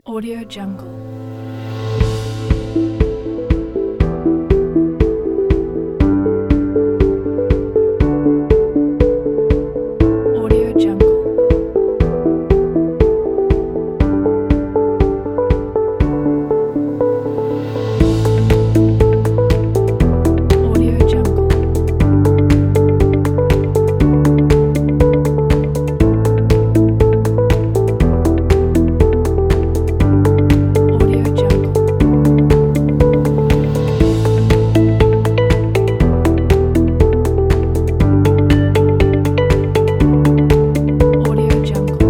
Audio Jungle. Audio Jungle. Audio Jungle. Audio Jungle. Audio Jungle.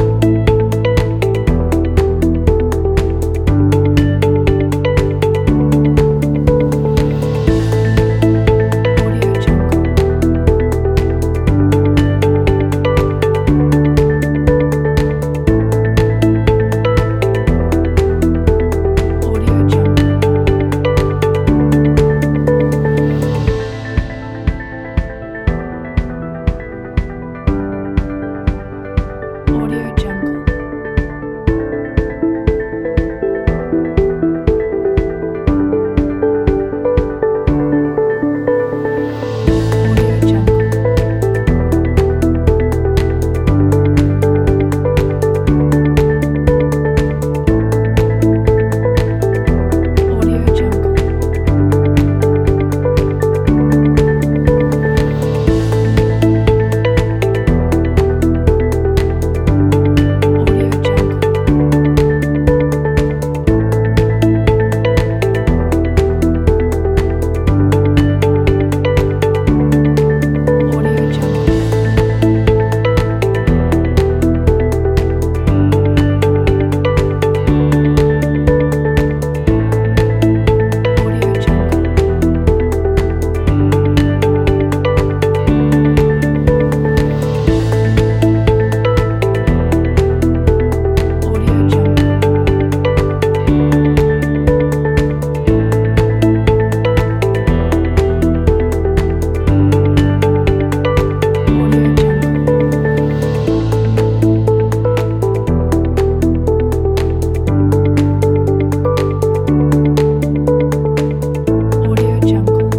Audio Jungle. Audio Jungle. Audio Jungle. Audio Jungle. Audio Jungle. Audio Jungle. Audio Jungle. Audio Jungle. Audio Jungle. Audio Jungle. Audio Jungle.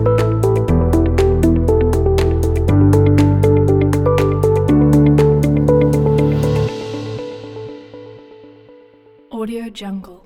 Audio Jungle.